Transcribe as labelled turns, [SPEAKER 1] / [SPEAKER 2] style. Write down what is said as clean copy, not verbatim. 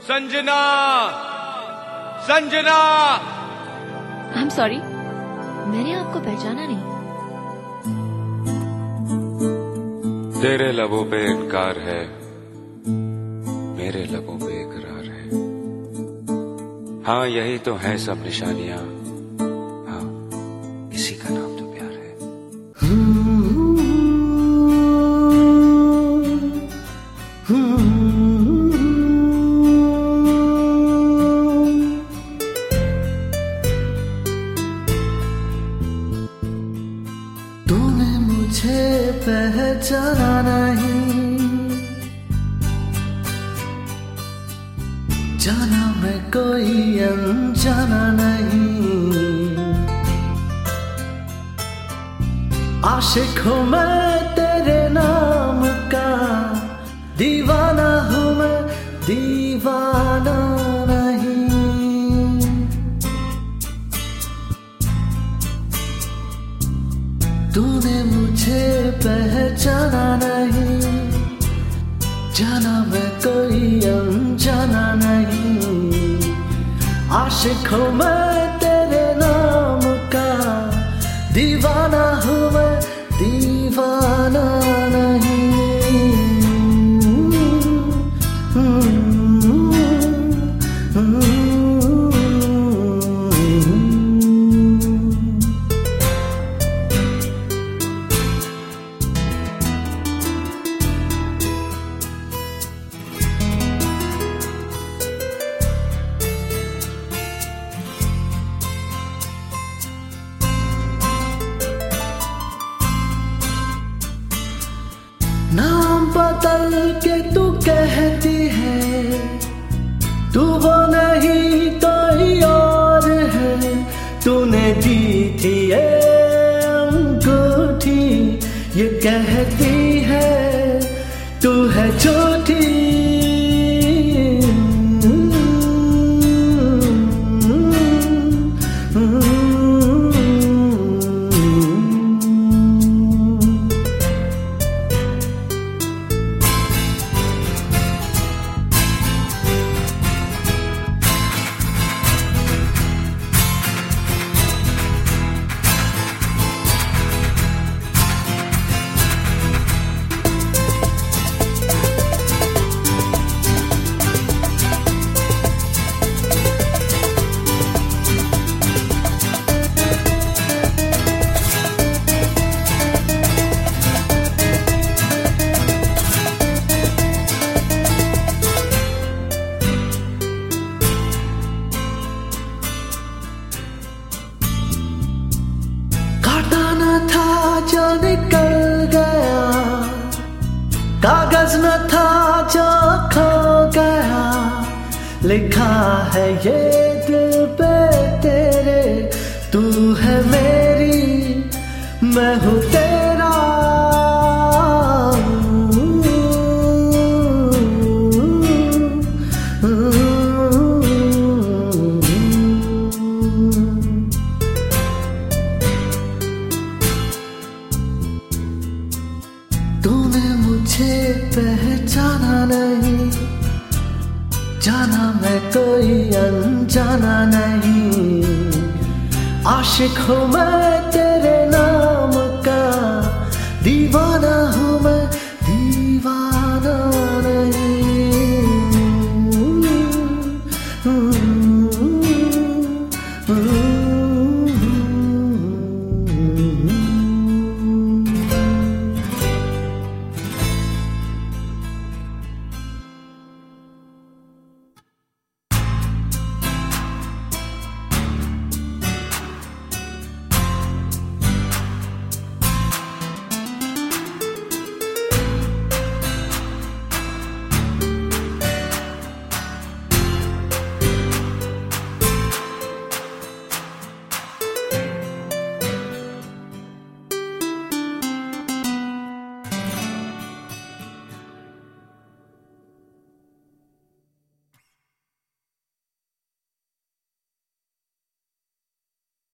[SPEAKER 1] Sanjana, Sanjana.
[SPEAKER 2] I am sorry, मैंने आपको पहचाना नहीं।
[SPEAKER 1] तेरे लबों पे इनकार है, मेरे लबों पे इकरार है। हाँ यही तो है सब निशानियां, हाँ इसी का नाम तो प्यार है।
[SPEAKER 3] तूने मुझे पहचाना नहीं, जाना मैं कोई अनजाना नहीं। आशिक हूँ मैं तेरे नाम का, दीवाना हूँ मैं दीवाना नहीं। तूने मुझे पहचाना नहीं, जाना मैं कोई अनजाना नहीं। आशिक हूँ मैं तेरे नाम का, दीवाना हूँ मैं दीवाना नहीं। नाम बदल के तू कहती है, तू वो नहीं कोई और है। तूने दी थी ये अंगूठी, ये कहती है तू है झूठी। था जो निकल गया, कागज न था जो खो गया। लिखा है ये दिल पे तेरे, तू है मेरी मैं हूँ तेरा। तूने मुझे पहचाना नहीं, जाना मैं कोई अनजाना नहीं। आशिक हूँ मैं